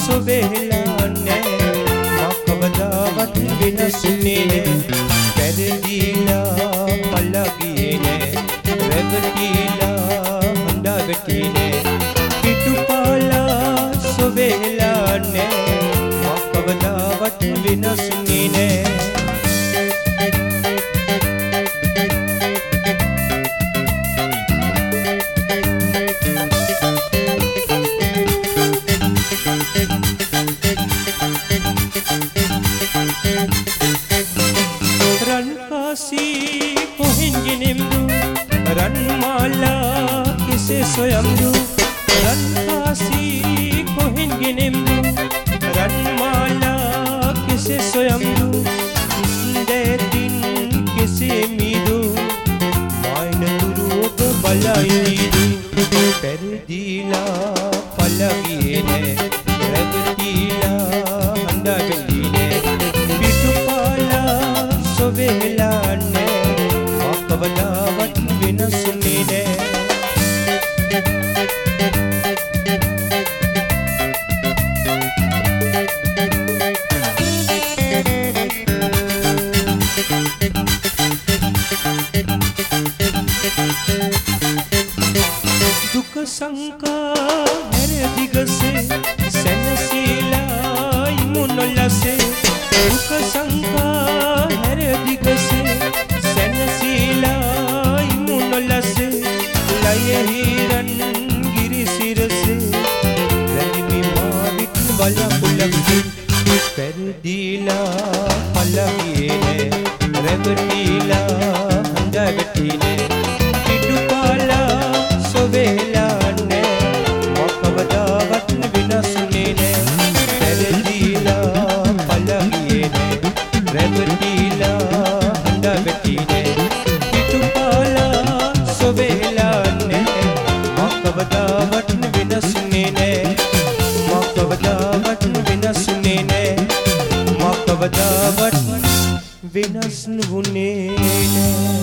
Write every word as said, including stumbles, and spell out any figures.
සොබෙලා නෑ මා කවදාවත් වෙනසුනේ නෑ පැරදීලා පල්ලා ගියේ නෑ රැවටිලා හඬා වැටිනේ පිටුපාලා සොබෙලා නෑ මා කවදාවත් වෙනසුනේ නෑ Ranmala kise soyamdu Ranpasi kohin ginemdu Ranmala kise soyamdu Detin kise midu Maina turuga balayinidu Perdila palagine Ragatila handa gatine Pitupala sovelane Makavadavat වෙනසුනේ නෑ දුක සංකා හැර දිගසේ සැනසීලා ඉමුනොලසේ දුක සංකා හැර දිගසේ සැනසීලා ඉමුනොලසේ ලය හිරන් ගිරි සිරසේ රැඳිමි මා විත් බලපුලක් පෙරදීලා පලගියේ රැවටිලා හඬා වැටිනේ පිටුපාලා සොබෙලා නෑ මා කවදාවත් වෙනසුනේ නෑ පෙරදීලා පලගියේ රැවටිලා හඬා වැටිනේ පිටුපාලා සොබෙලා නෑ මා කවදාවත් වෙනසුනේ නෑ මා කවදාවත් වෙනසුනේ නෑ මා කවදාවත් වෙනස් නුනේ නෑ